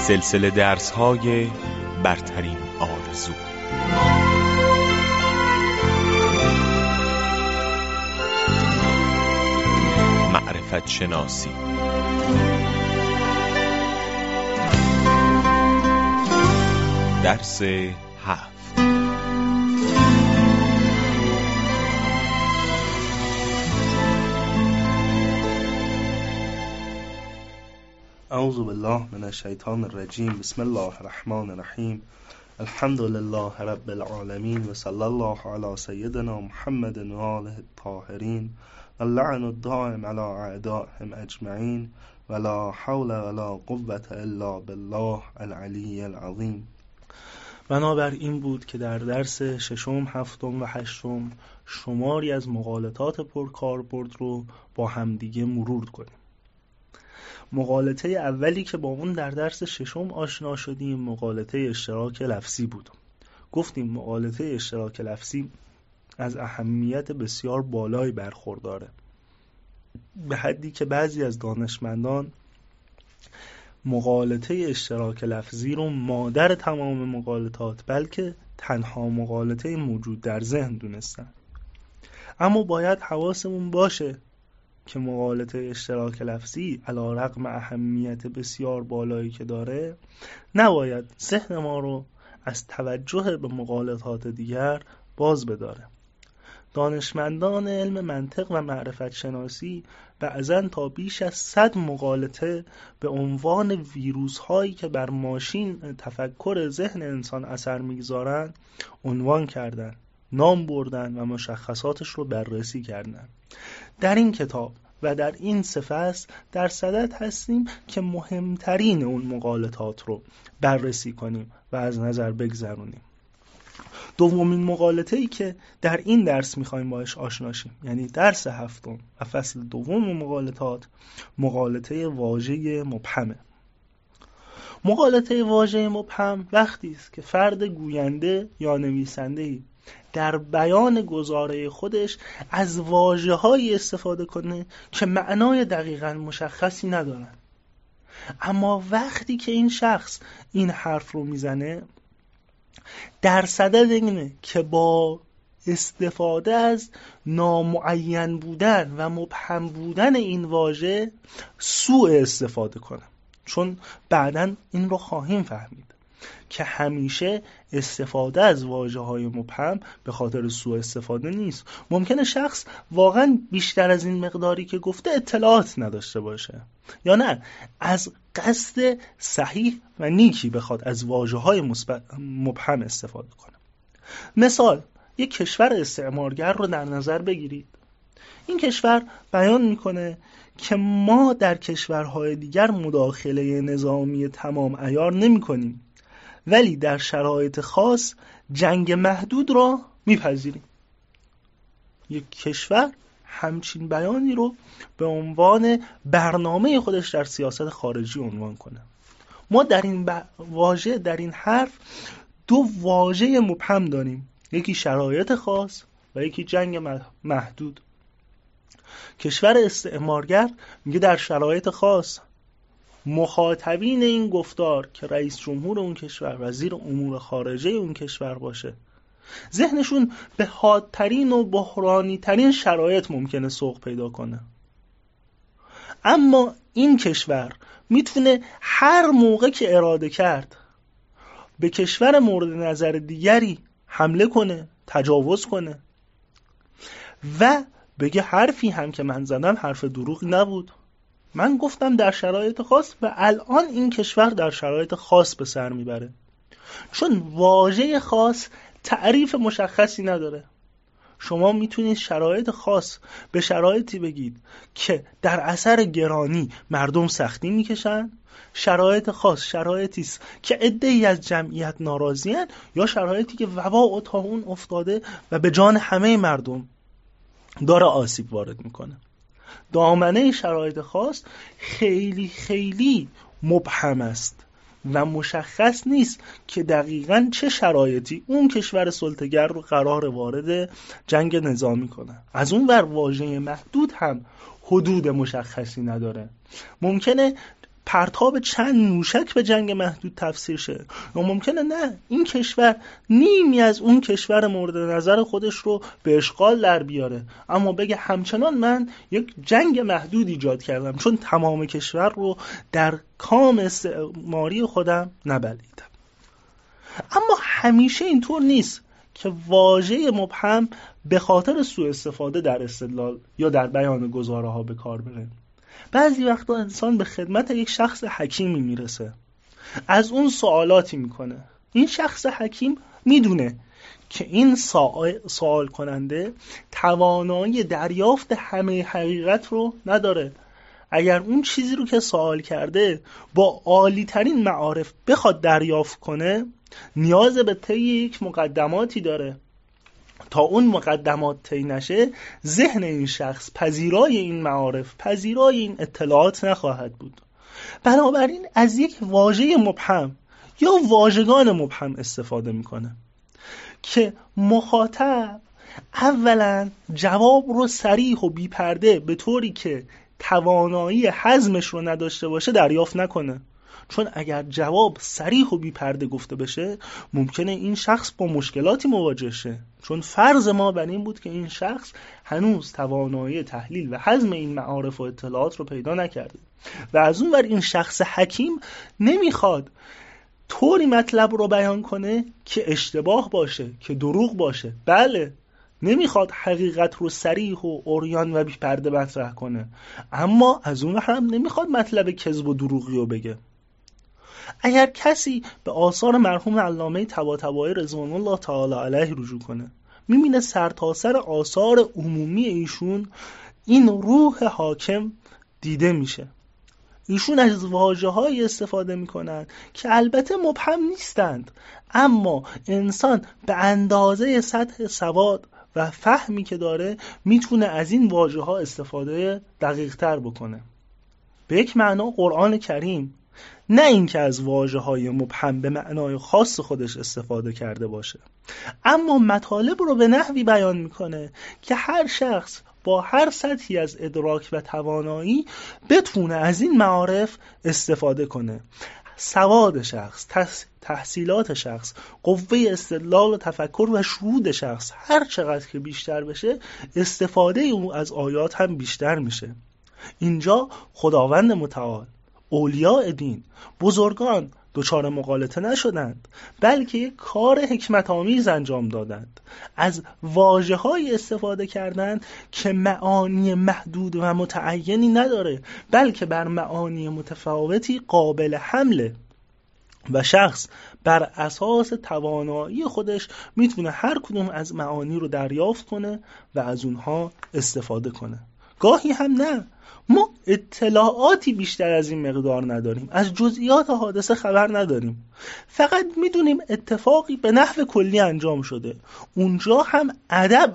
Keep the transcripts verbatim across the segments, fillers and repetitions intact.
سلسله درس‌های برترین آرزو. معرفت شناسی. درس هفت. اعوذ بالله من الشیطان الرجیم. بسم الله الرحمن الرحیم. الحمد لله رب العالمین و صلی الله علی سیدنا محمد و آله الطاهرین و اللعن الدائم علی اعدائهم اجمعین و لا حول ولا قوة الا بالله العلی العظیم. بنابر این بود که در درس ششم، هفتم و هشتم شماری از مقالطات پرکاربرد رو با همدیگه مرور کنیم. مقالطه اولی که با اون در درس ششم آشنا شدیم مقالطه اشتراک لفظی بود. گفتیم مقالطه اشتراک لفظی از اهمیت بسیار بالایی برخورداره، به حدی که بعضی از دانشمندان مقالطه اشتراک لفظی رو مادر تمام مقالطات، بلکه تنها مقالطه موجود در ذهن دونستن. اما باید حواسمون باشه که مقالطه اشتراک لفظی علی رغم اهمیت بسیار بالایی که داره نباید ذهن ما رو از توجه به مقالطات دیگر باز بداره. دانشمندان علم منطق و معرفت شناسی بعضن تا بیش از صد مقالطه به عنوان ویروس هایی که بر ماشین تفکر ذهن انسان اثر میگذارن عنوان کردن، نام بردن و مشخصاتش رو بررسی کردن. در این کتاب و در این سه فصل در صدد هستیم که مهمترین اون مقالطات رو بررسی کنیم و از نظر بگذرونیم. دومین مقالطه ای که در این درس میخوایم باهاش آشنا شیم، یعنی درس هفتم و فصل دوم مقالطات، مقالطه واژه مبهمه. مقالطه واژه مبهم وقتی است که فرد گوینده یا نویسنده‌ای در بیان گزاره خودش از واژه‌هایی استفاده کنه که معنای دقیقاً مشخصی ندارن، اما وقتی که این شخص این حرف رو میزنه در صدد اینه که با استفاده از نامعین بودن و مبهم بودن این واژه سوء استفاده کنه. چون بعداً این رو خواهیم فهمید که همیشه استفاده از واژه‌های مبهم به خاطر سوء استفاده نیست. ممکنه شخص واقعا بیشتر از این مقداری که گفته اطلاعات نداشته باشه، یا نه از قصد صحیح و نیکی بخواد از واژه‌های مبهم استفاده کنه. مثال، یک کشور استعمارگر رو در نظر بگیرید. این کشور بیان میکنه که ما در کشورهای دیگر مداخله نظامی تمام عیار نمی کنیم، ولی در شرایط خاص جنگ محدود را میپذیریم. یک کشور همچین بیانی رو به عنوان برنامه خودش در سیاست خارجی عنوان کنه. ما در این واژه، در این حرف دو واژه مبهم داریم، یکی شرایط خاص و یکی جنگ محدود. کشور استعمارگر میگه در شرایط خاص مخاطبین این گفتار که رئیس جمهور اون کشور، وزیر امور خارجه اون کشور باشه، ذهنشون به حادترین و بحرانی ترین شرایط ممکنه سوق پیدا کنه. اما این کشور میتونه هر موقع که اراده کرد به کشور مورد نظر دیگری حمله کنه، تجاوز کنه و بگه حرفی هم که من زدم حرف دروغ نبود، من گفتم در شرایط خاص و الان این کشور در شرایط خاص به سر میبره. چون واژه خاص تعریف مشخصی نداره. شما میتونید شرایط خاص به شرایطی بگید که در اثر گرانی مردم سختی میکشن، شرایط خاص شرایطی است که عده‌ای از جمعیت ناراضی‌اند، یا شرایطی که وبا و طاعون افتاده و به جان همه مردم داره آسیب وارد میکنه. دامنه شرایط خاص خیلی خیلی مبهم است و مشخص نیست که دقیقاً چه شرایطی اون کشور سلطه‌گر رو قرار وارد جنگ نظامی کنه. از اون ور واژه محدود هم حدود مشخصی نداره. ممکنه پرتاب چند موشک به جنگ محدود تفسیر شه، یا ممکنه نه این کشور نیمی از اون کشور مورد نظر خودش رو به اشغال در بیاره، اما بگه همچنان من یک جنگ محدود ایجاد کردم چون تمام کشور رو در کام استعماری خودم نبلیدم. اما همیشه اینطور نیست که واژه مبهم به خاطر سوء استفاده در استدلال یا در بیان گزاره ها به کار بره. بعضی وقتا انسان به خدمت یک شخص حکیمی میرسه، از اون سوالاتی میکنه. این شخص حکیم میدونه که این سوال کننده توانایی دریافت همه حقیقت رو نداره. اگر اون چیزی رو که سوال کرده با عالی ترین معارف بخواد دریافت کنه، نیاز به طی یک مقدماتی داره. تا اون مقدمات طی نشه، ذهن این شخص پذیرای این معارف، پذیرای این اطلاعات نخواهد بود. بنابراین از یک واژه مبهم یا واژگان مبهم استفاده میکنه که مخاطب اولا جواب رو صریح و بی‌پرده به طوری که توانایی هضمش رو نداشته باشه دریافت نکنه. چون اگر جواب صریح و بی‌پرده گفته بشه، ممکنه این شخص با مشکلاتی مواجه شه، چون فرض ما بر این بود که این شخص هنوز توانایی تحلیل و هضم این معارف و اطلاعات رو پیدا نکرده. و از اون ور این شخص حکیم نمیخواد طوری مطلب رو بیان کنه که اشتباه باشه، که دروغ باشه. بله، نمیخواد حقیقت رو صریح و عریان و بی‌پرده مطرح کنه، اما از اون ور هم نمیخواد مطلب کذب و دروغی رو بگه. اگر کسی به آثار مرحوم علامه طباطبایی رضوان الله تعالی علیه رجوع کنه، میبینه سرتاسر آثار عمومی ایشون این روح حاکم دیده میشه. ایشون از واژه‌هایی استفاده میکنن که البته مبهم نیستند، اما انسان به اندازه سطح سواد و فهمی که داره میتونه از این واژه‌ها استفاده دقیق تر بکنه. به یک معنا قرآن کریم نه اینکه از واژه‌های مبهم به معنای خاص خودش استفاده کرده باشه، اما مطالب رو به نحوی بیان میکنه که هر شخص با هر سطحی از ادراک و توانایی بتونه از این معارف استفاده کنه. سواد شخص، تحصیلات شخص، قوه استدلال و تفکر و شهود شخص هر چقدر که بیشتر بشه، استفاده او از آیات هم بیشتر میشه. اینجا خداوند متعال، اولیاء دین، بزرگان دچار مغالطه نشدند، بلکه یک کار حکمت آمیز انجام دادند. از واژه‌های استفاده کردند که معانی محدود و متعینی نداره، بلکه بر معانی متفاوتی قابل حمله و شخص بر اساس توانایی خودش میتونه هر کدوم از معانی رو دریافت کنه و از اونها استفاده کنه. گاهی هم نه، ما اطلاعاتی بیشتر از این مقدار نداریم، از جزئیات حادثه خبر نداریم، فقط میدونیم اتفاقی به نحو کلی انجام شده. اونجا هم ادب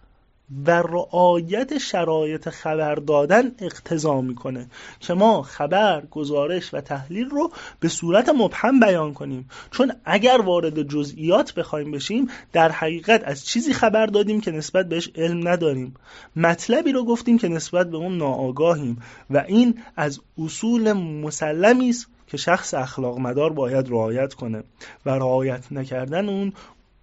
و رعایت شرایط خبر دادن اقتضا میکنه که ما خبر، گزارش و تحلیل رو به صورت مبهم بیان کنیم، چون اگر وارد جزئیات بخوایم بشیم، در حقیقت از چیزی خبر دادیم که نسبت بهش علم نداریم، مطلبی رو گفتیم که نسبت به اون ناآگاهیم و این از اصول مسلمی است که شخص اخلاق مدار باید رعایت کنه و رعایت نکردن اون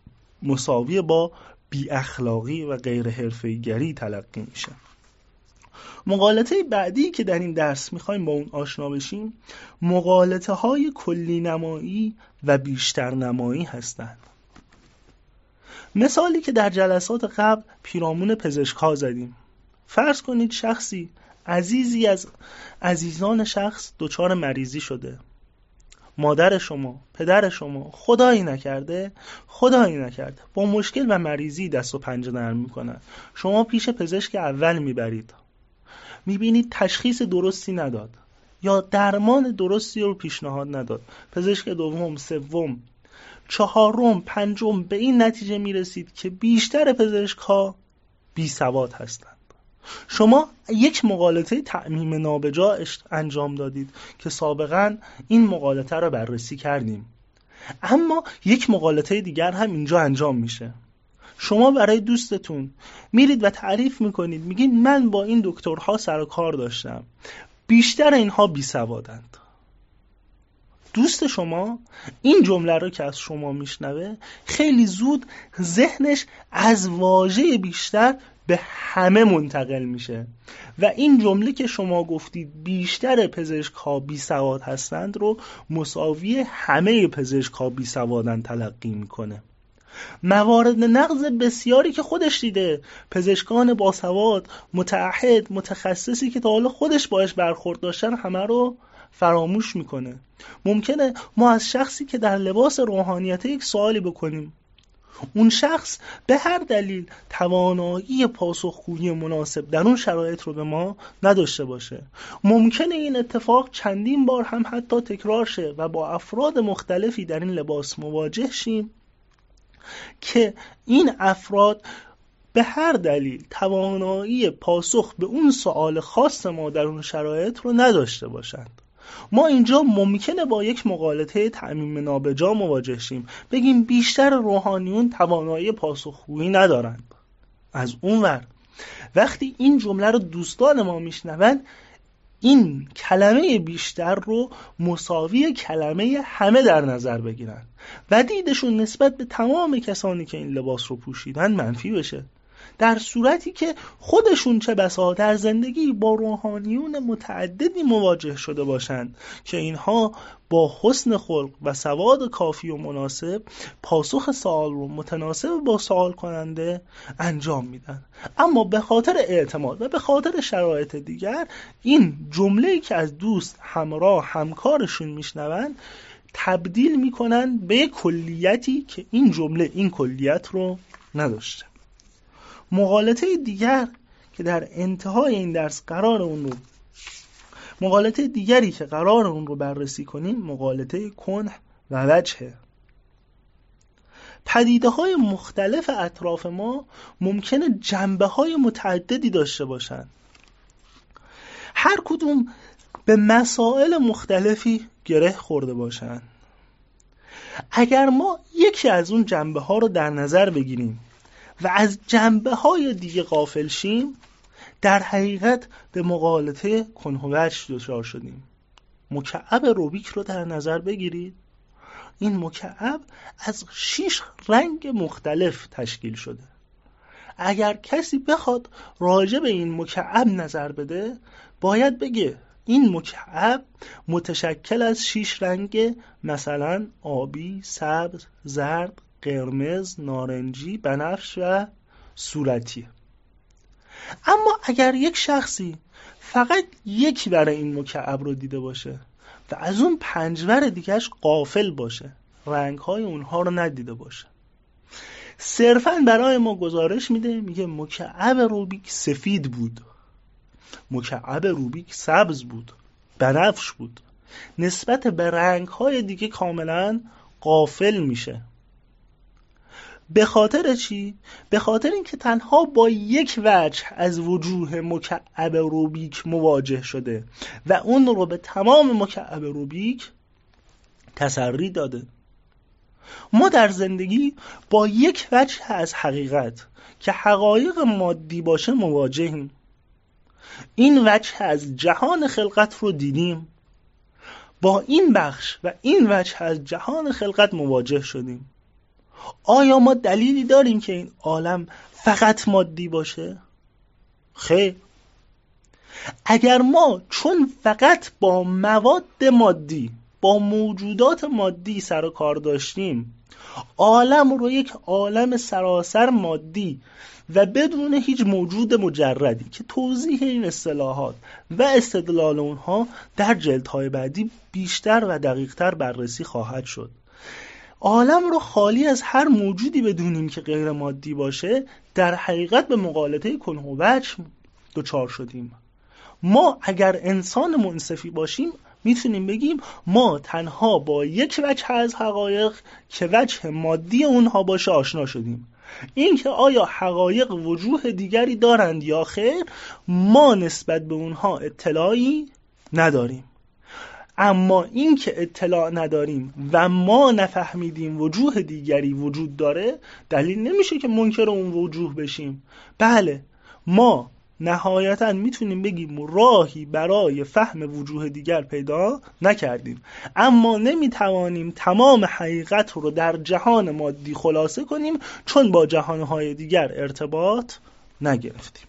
مساوی با بی اخلاقی و غیر حرفه‌ای‌گری تلقی میشه. مغالطه بعدی که در این درس میخوایم با اون آشنا بشیم، مغالطه های کلی نمایی و بیشتر نمایی هستند. مثالی که در جلسات قبل پیرامون پزشک‌ها زدیم، فرض کنید شخصی عزیزی از عزیزان شخص دچار مریضی شده. مادر شما، پدر شما خدایی نکرده خدایی نکرده با مشکل و مریضی دست و پنجه نرم میکنن. شما پیش پزشک اول میبرید، میبینید تشخیص درستی نداد یا درمان درستی رو پیشنهاد نداد. پزشک دوم، سوم، چهارم، پنجم به این نتیجه میرسید که بیشتر پزشک ها بی سواد هستند. شما یک مغالطه تعمیم نابجا انجام دادید که سابقا این مغالطه را بررسی کردیم، اما یک مغالطه دیگر هم اینجا انجام میشه. شما برای دوستتون میرید و تعریف میکنید، میگید من با این دکترها سر و کار داشتم، بیشتر اینها بی سوادند. دوست شما این جمله رو که از شما میشنوه خیلی زود ذهنش از واژه بیشتر به همه منتقل میشه و این جمله که شما گفتید بیشتر پزشک‌ها بی سواد هستند رو مساوی همه پزشک‌ها بی سوادن تلقی میکنه. موارد نقض بسیاری که خودش دیده، پزشکان باسواد، متعهد، متخصصی که تا حالا خودش باش برخورد داشتن همه رو فراموش میکنه. ممکنه ما از شخصی که در لباس روحانیت یک سوالی بکنیم، اون شخص به هر دلیل توانایی پاسخگویی مناسب در اون شرایط رو به ما نداشته باشه. ممکنه این اتفاق چندین بار هم حتی تکرار شه و با افراد مختلفی در این لباس مواجه شیم که این افراد به هر دلیل توانایی پاسخ به اون سوال خاص ما در اون شرایط رو نداشته باشند. ما اینجا ممکنه با یک مغالطه تعمیم نابجا مواجه شیم، بگیم بیشتر روحانیون توانایی پاسخگویی ندارند. از اونور وقتی این جمله رو دوستان ما میشنون، این کلمه بیشتر رو مساوی کلمه همه در نظر بگیرن و دیدشون نسبت به تمام کسانی که این لباس رو پوشیدن منفی بشه، در صورتی که خودشون چه بسا در زندگی با روحانیون متعددی مواجه شده باشند که اینها با حسن خلق و سواد کافی و مناسب پاسخ سوال رو متناسب با سوال کننده انجام میدن، اما به خاطر اعتماد و به خاطر شرایط دیگر این جمله‌ای که از دوست، همراه، همکارشون میشنون تبدیل میکنن به یک کلیتی که این جمله این کلیت رو نداشته. مغالطه دیگر که در انتهای این درس قرار اون رو مغالطه دیگری که قرار اون رو بررسی کنیم مغالطه کنه و وجهه. پدیده های مختلف اطراف ما ممکنه جنبه های متعددی داشته باشند، هر کدوم به مسائل مختلفی گره خورده باشند. اگر ما یکی از اون جنبه ها رو در نظر بگیریم و از جنبه های دیگه غافل شیم، در حقیقت به مغالطه کنه و وجه دچار شدیم. مکعب روبیک رو در نظر بگیرید، این مکعب از شش رنگ مختلف تشکیل شده. اگر کسی بخواد راجع به این مکعب نظر بده، باید بگه این مکعب متشکل از شش رنگ، مثلا آبی، سبز، زرد، قرمز، نارنجی، بنفش و صورتی. اما اگر یک شخصی فقط یک ور این مکعب رو دیده باشه و از اون پنج ور دیگهش غافل باشه، رنگ‌های اونها رو ندیده باشه، صرفاً برای ما گزارش میده، میگه مکعب روبیک سفید بود، مکعب روبیک سبز بود، بنفش بود، نسبت به رنگ‌های دیگه کاملاً غافل میشه. به خاطر چی؟ به خاطر اینکه تنها با یک وجه از وجوه مکعب روبیک مواجه شده و اون رو به تمام مکعب روبیک تسری داده. ما در زندگی با یک وجه از حقیقت که حقایق مادی باشه مواجهیم. این وجه از جهان خلقت رو دیدیم، با این بخش و این وجه از جهان خلقت مواجه شدیم. آیا ما دلیلی داریم که این عالم فقط مادی باشه؟ خیر. اگر ما چون فقط با مواد مادی، با موجودات مادی سر و کار داشتیم، عالم رو یک عالم سراسر مادی و بدون هیچ موجود مجردی که توضیح این اصطلاحات و استدلال اونها در جلدهای بعدی بیشتر و دقیقتر بررسی خواهد شد، عالم رو خالی از هر موجودی بدونیم که غیر مادی باشه، در حقیقت به مغالطه کنه و وجه دچار شدیم. ما اگر انسان منصفی باشیم میتونیم بگیم ما تنها با یک وجه از حقایق که وجه مادی اونها باشه آشنا شدیم. این که آیا حقایق وجوه دیگری دارند یا خیر، ما نسبت به اونها اطلاعی نداریم. اما این که اطلاع نداریم و ما نفهمیدیم وجوه دیگری وجود داره، دلیل نمیشه که منکر اون وجوه بشیم. بله، ما نهایتاً میتونیم بگیم راهی برای فهم وجوه دیگر پیدا نکردیم، اما نمیتوانیم تمام حقیقت رو در جهان مادی خلاصه کنیم چون با جهانهای دیگر ارتباط نگرفتیم.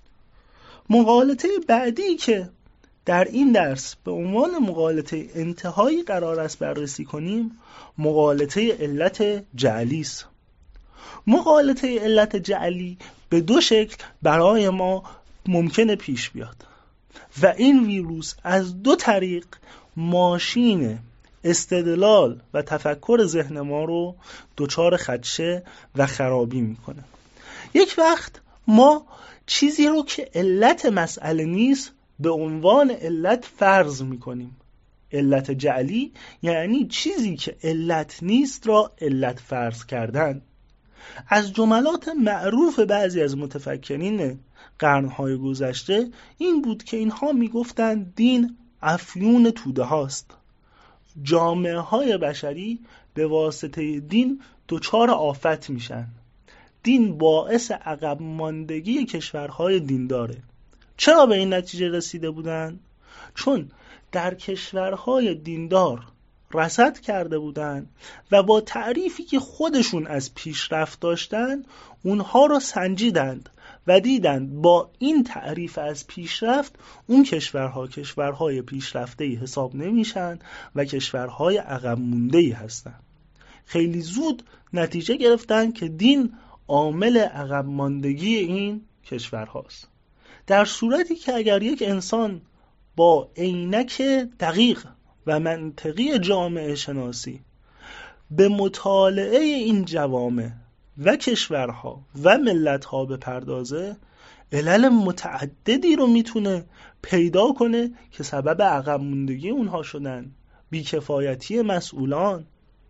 مغالطه بعدی که در این درس به عنوان مغالطه انتهایی قرار است بررسی کنیم، مغالطه علت جعلی است. مغالطه علت جعلی به دو شکل برای ما ممکنه پیش بیاد و این ویروس از دو طریق ماشین استدلال و تفکر ذهن ما رو دچار خدشه و خرابی میکنه. یک وقت ما چیزی رو که علت مسئله نیست به عنوان علت فرض میکنیم. علت جعلی یعنی چیزی که علت نیست را علت فرض کردن. از جملات معروف بعضی از متفکرین قرنهای گذشته این بود که اینها میگفتند دین افیون توده هاست. جامعه های بشری به واسطه دین دچار آفت میشن. دین باعث عقب ماندگی کشورهای دینداره. چرا به این نتیجه رسیده بودن؟ چون در کشورهای دیندار رصد کرده بودن و با تعریفی که خودشون از پیشرفت داشتن اونها رو سنجیدند و دیدند با این تعریف از پیشرفت اون کشورها کشورهای پیشرفته‌ای حساب نمیشن و کشورهای عقب مونده‌ای هستن. خیلی زود نتیجه گرفتن که دین عامل عقب ماندگی این کشورهاست. در صورتی که اگر یک انسان با عینک دقیق و منطقی جامعه شناسی به مطالعه این جوامع و کشورها و ملتها بپردازه، علل متعددی رو میتونه پیدا کنه که سبب عقب موندگی اونها شدن. بیکفایتی مسئولان،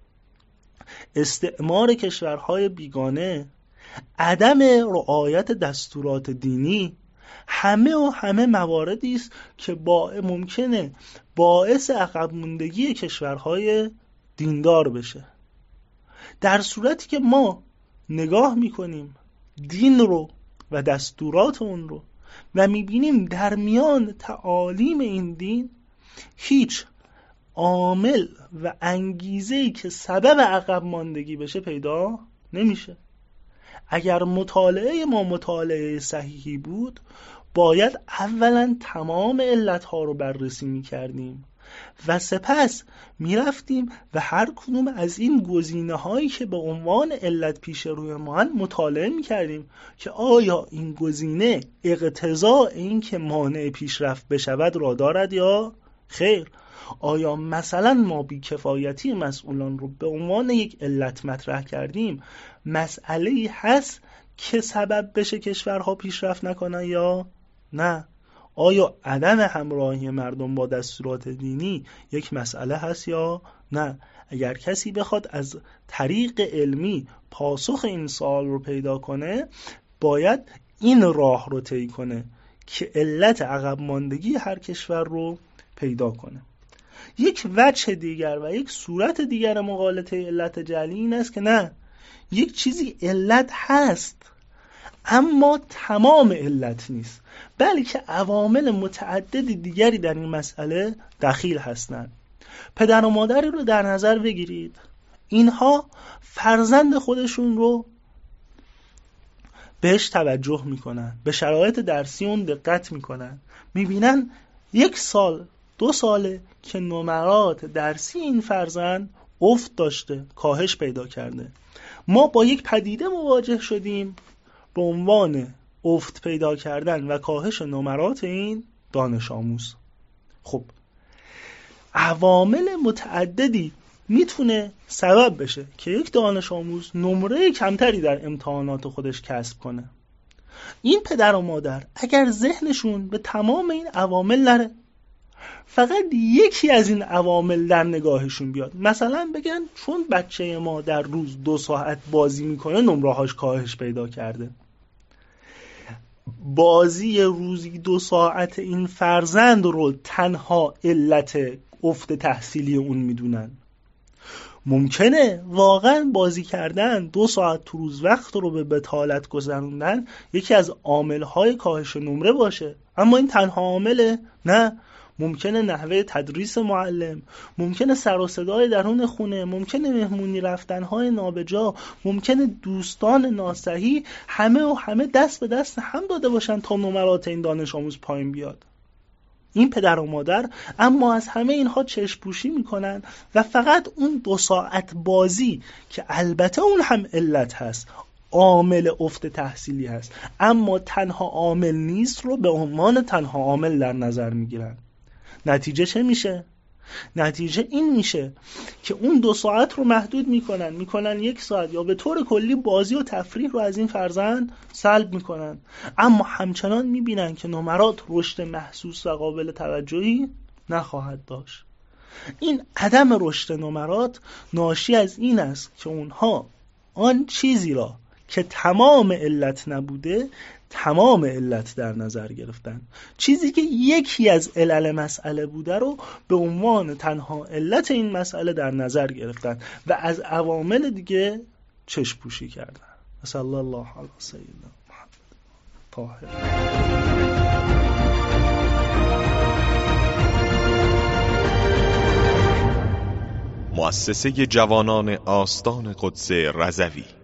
استعمار کشورهای بیگانه، عدم رعایت دستورات دینی، همه و همه مواردی است که با ممکنه باعث عقب موندگی کشورهای دیندار بشه. در صورتی که ما نگاه میکنیم دین رو و دستورات اون رو و میبینیم در میان تعالیم این دین هیچ عامل و انگیزه‌ای که سبب عقب ماندگی بشه پیدا نمیشه. اگر مطالعه ما مطالعه صحیحی بود باید اولا تمام علتها رو بررسی میکردیم و سپس میرفتیم و هر کدوم از این گزینه هایی که به عنوان علت پیش روی ما مطالعه میکردیم که آیا این گزینه اقتضاء این که مانع پیشرفت بشود را دارد یا خیر. آیا مثلا ما بیکفایتی مسئولان رو به عنوان یک علت مطرح کردیم، مسئله‌ای هست که سبب بشه کشورها پیشرفت نکنن یا نه؟ آیا عدم همراهی مردم با دستورات دینی یک مسئله هست یا نه؟ اگر کسی بخواد از طریق علمی پاسخ این سوال رو پیدا کنه باید این راه رو طی کنه که علت عقب ماندگی هر کشور رو پیدا کنه. یک وجه دیگر و یک صورت دیگر مغالطه علت جعلی این است که نه، یک چیزی علت هست اما تمام علت نیست، بلکه عوامل متعدد دیگری در این مسئله دخیل هستند. پدر و مادری رو در نظر بگیرید، اینها فرزند خودشون رو بهش توجه میکنن، به شرایط درسی اون دقت میکنن، میبینن یک سال دو ساله که نمرات درسی این فرزند افت داشته، کاهش پیدا کرده. ما با یک پدیده مواجه شدیم به عنوان افت پیدا کردن و کاهش نمرات این دانش آموز. خب عوامل متعددی میتونه سبب بشه که یک دانش آموز نمره کمتری در امتحانات خودش کسب کنه. این پدر و مادر اگر ذهنشون به تمام این عوامل نره، فقط یکی از این عوامل در نگاهشون بیاد، مثلا بگن چون بچه ما در روز دو ساعت بازی میکنه نمره‌هاش کاهش پیدا کرده. بازی روزی دو ساعت این فرزند رو تنها علت افت تحصیلی اون میدونن. ممکنه واقعا بازی کردن دو ساعت تو روز وقت رو به بطالت گذروندن یکی از عامل‌های کاهش نمره باشه، اما این تنها عامله؟ نه. ممکنه نحوه تدریس معلم، ممکنه سر و صدای درون خونه، ممکنه مهمونی رفتن‌های نابجا، ممکنه دوستان ناصحی، همه و همه دست به دست هم داده باشن تا نمرات این دانش آموز پایین بیاد. این پدر و مادر اما از همه اینها چشم پوشی میکنن و فقط اون دو ساعت بازی که البته اون هم علت هست، عامل افت تحصیلی هست، اما تنها عامل نیست رو به عنوان تنها عامل در نظر میگیرن. نتیجه چه میشه؟ نتیجه این میشه که اون دو ساعت رو محدود میکنن میکنن یک ساعت، یا به طور کلی بازی و تفریح رو از این فرزند سلب میکنن، اما همچنان میبینن که نمرات رشد محسوس و قابل توجهی نخواهد داشت. این عدم رشد نمرات ناشی از این است که اونها آن چیزی را که تمام علت نبوده تمام علت در نظر گرفتن، چیزی که یکی از علل مسئله بوده رو به عنوان تنها علت این مسئله در نظر گرفتن و از عوامل دیگه چشم پوشی کردن. صلی الله علی سیدنا محمد طاهر. مؤسسه جوانان آستان قدس رضوی